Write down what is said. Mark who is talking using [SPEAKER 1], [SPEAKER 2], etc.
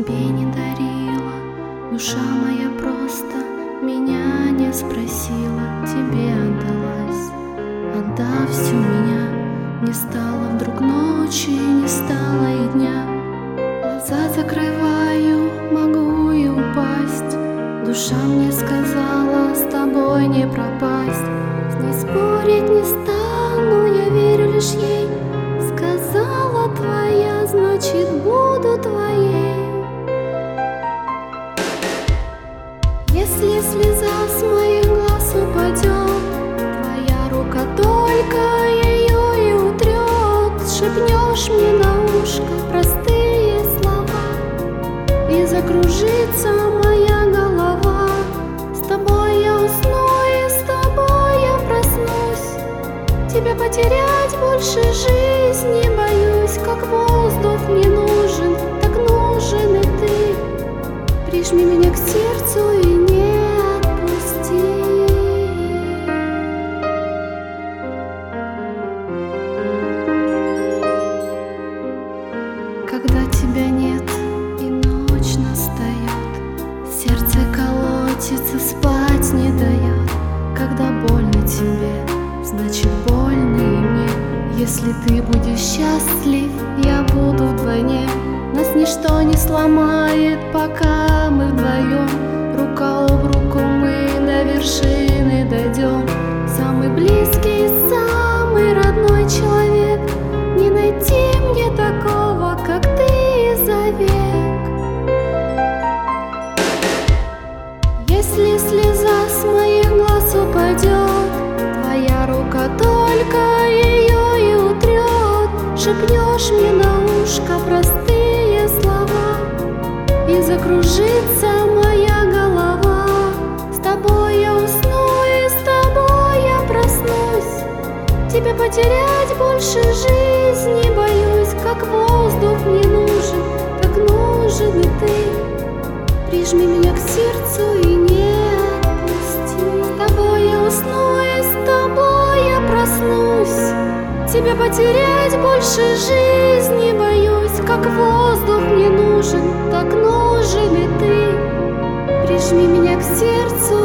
[SPEAKER 1] тебе не дарила, душа моя просто меня не спросила, тебе отдалась. Отдав всю меня, не стало вдруг ночи, не стало и дня. Глаза закрываю, могу и упасть. Душа мне сказала, с тобой не пропасть. С ней спорить не стану, я верю лишь ей. Сказала твоя, значит буду твоей. Если слеза с моих глаз упадет, твоя рука только ее и утрет. Шепнешь мне на ушко простые слова, и закружится моя голова. С тобой я усну и с тобой я проснусь. Тебя потерять больше жизни боюсь. Как воздух мне нужен, так нужен и ты. Прижми меня к сердцу и не отпусти. Когда тебя нет и ночь настает, сердце колотится, спать не дает. Когда больно тебе, значит больно и мне. Если ты будешь счастлив, я буду вдвойне. Нас ничто не сломает, пока мы вдвоем. Рука об руку мы до вершины дойдем. Самый близкий, самый родной человек. Не найти мне такого, как ты, за век. Если слеза с моих глаз упадет, твоя рука только ее и утрет. Шепнешь мне на ушко простые слова, и закружится моя голова. С тобой я усну и с тобой я проснусь. Тебя потерять больше жизни боюсь. Как воздух мне нужен, так нужен и ты. Прижми меня к сердцу и не отпусти. С тобой я усну и с тобой я проснусь. Тебя потерять больше жизни боюсь. Как воздух мне нужен, так нужен и ты. Прижми меня к сердцу